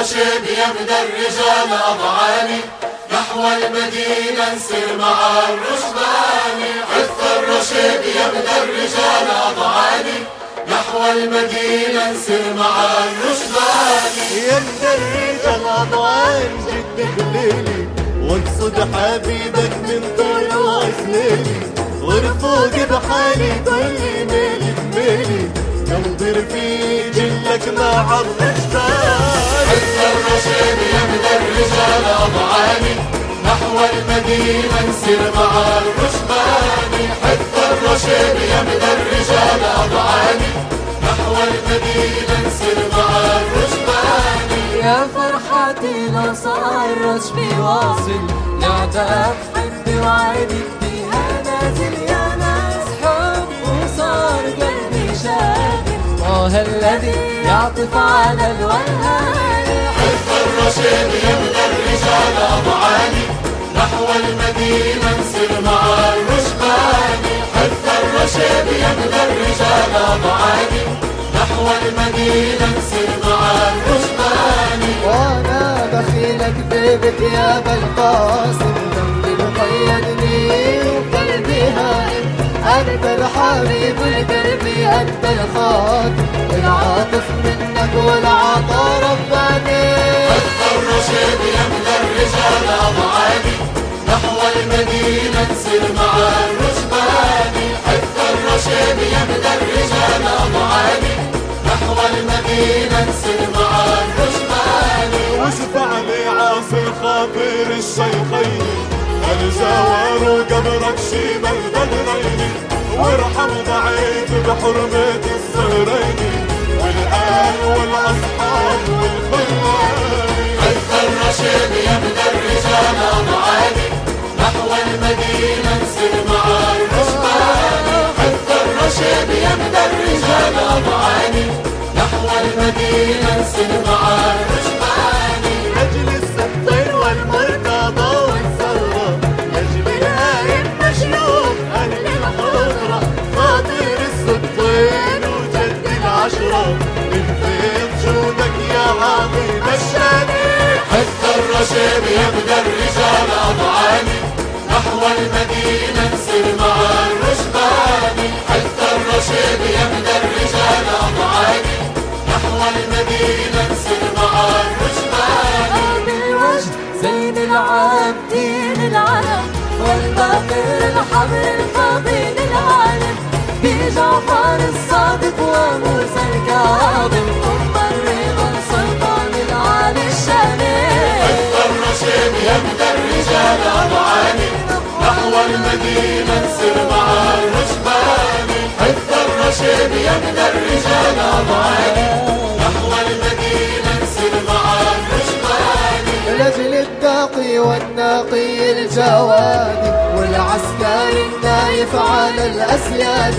الرشيد يبدأ الرجال أضعاني، نحو المدينة نسير مع الرشباني. حث الرشيد يبدأ الرجال أضعاني، نحو المدينة نسير مع الرشباني. يبدأ الرجال أضعاني جد بليلي، واقصد حبيبك من طول وعسليلي، ورفوق بحالي كل ميلي بميلي، ننظر في جلك مع الرجال. حث الرشيد يبدأ الرجال أضعاني، نحو المدينة نسير مع الرشباني. حث الرشيد يبدأ الرجال أضعاني، نحو المدينة نسير مع الرشباني. يا فرحتي لو صار رشبي واصل، نعتق حبي وعيني فيها نازل يا ناس حب، وصار قلبي شاغل طه الذي يعطف على الوهاني. حث الرشيد يبدأ الرجال أضعاني، نحو المدينة نسير مع الرشباني. حث الرشيد يبدأ الرجال أضعاني، نحو المدينة نسير مع الرشباني. وانا بخيلك ببت يا بالقاسم، ذنبي مقيدني وقلبي هائم، انت الحبيب القلبي انت الخاتم، العاطف منك والعطا رباني. حث الرشيد يبدأ الرجال أضعاني، نحو المدينة نسير مع الرشباني. حث الرشيد يبدأ الرجال أضعاني، نحو المدينة نسير مع الرشباني. واشفع لي عاصي خاطر الشيخين، الجوار وقبرك شيم البدرين، وارحم ضعيف بحرمة الصهرين، والآل والأصحاب والخلاني. حث الرشيد يبدأ الرجال أضعاني، نحو المدينة نسير مع الرشباني. حث الرشيد يبدأ الرجال أضعاني، نحو المدينة نسير مع الرشباني. أجل السبطين والمرتضى والثورة، أجل الهايم مشلوب أهل الحضرة، خاطر السبطين وجد العشرة، من فيض جودك يا عظيم الشاني. حث الرشيد يبدأ الرجال أضعاني، نحو المدينة نسير مع الرشباني. حث الرشيد يبدأ الرجال أضعاني، نحو المدينة نسير مع الرشباني. بالوجه زين العابدين العلم، والباقر الحبر الفضيل العالم، بجعفر الصادق وموسى الكاظم، ثم الرضا سلطان العالي الشامي. حث الرشيد يبدأ الرجال أضعاني، نحو المدينة نسير مع الرشباني. حث الرشيد يبدأ الرجال أضعاني، نحو المدينة نسير مع الرشباني. لأجل الداقي والناقي الجوادي، والعسكري النايف على الأسياد،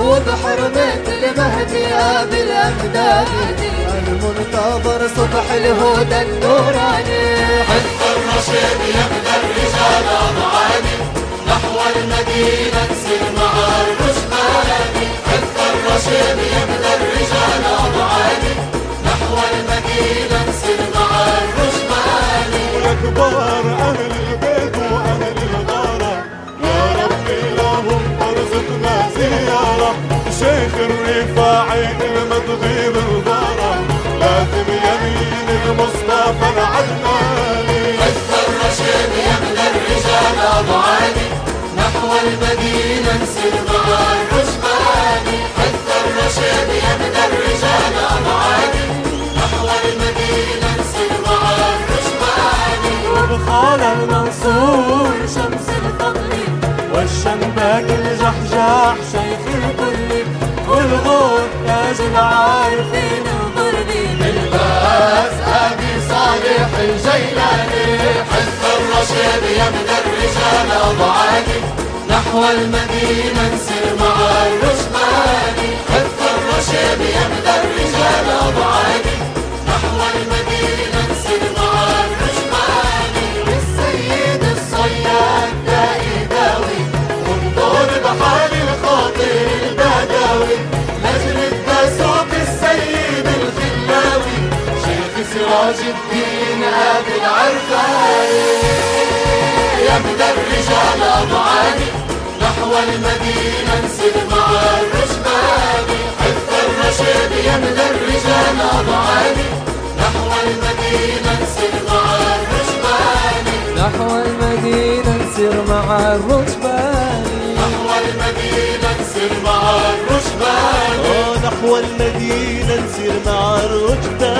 وبحرمة المهدي أبي الأمدادي، المنتظر صبح الهدى النوراني. حث الرشيد يبدأ الرجال أضعاني، نحو المدينة نسير مع الرشباني. حث الرشيد يبدأ الرجال أضعاني، نحو المدينة نسير مع الرشباني. ويا كبار أهل البيت وأهل الغارة، يا ربي لهم ارزقنا زيارة، شيخ الرفاعي المطغي بالغارة، لازم يمين المصطفى العدناني. حث الرشيد يبدأ الرجال أضعاني، نحو المدينة نسير مع الرشباني. حث الرشيد يبدأ الرجال أضعاني، نحو المدينة نسير مع الرشباني. وبخال المنصور شمس الفضل، والشنباك الجحجاح شيخ الكل، والغور تاج العارفين الضربي بالباس أبي صالح الجيلاني. حث الرشيد يبدأ الرجال أضعاني، نحو المدينة نسير مع الرشباني. حث الرشيد يبدأ الرجال أضعاني، نحو المدينة نسير مع الرشباني. السيد الصياد دائي داوي، وانظر بحال الخاطر البداوي، لجل الدسوق السيد الخلاوي، شيخ سراج الدين أبي العرفاني يا من الرجال أبو علي نحو المدينة نسير مع الرشباني حفظ الرشيد يا من الرجال أبو علي نحو المدينة نسير مع الرشباني نحو المدينة نسير مع الرشباني نحو المدينة نسير مع الرشباني نحو المدينة نسير مع الرشباني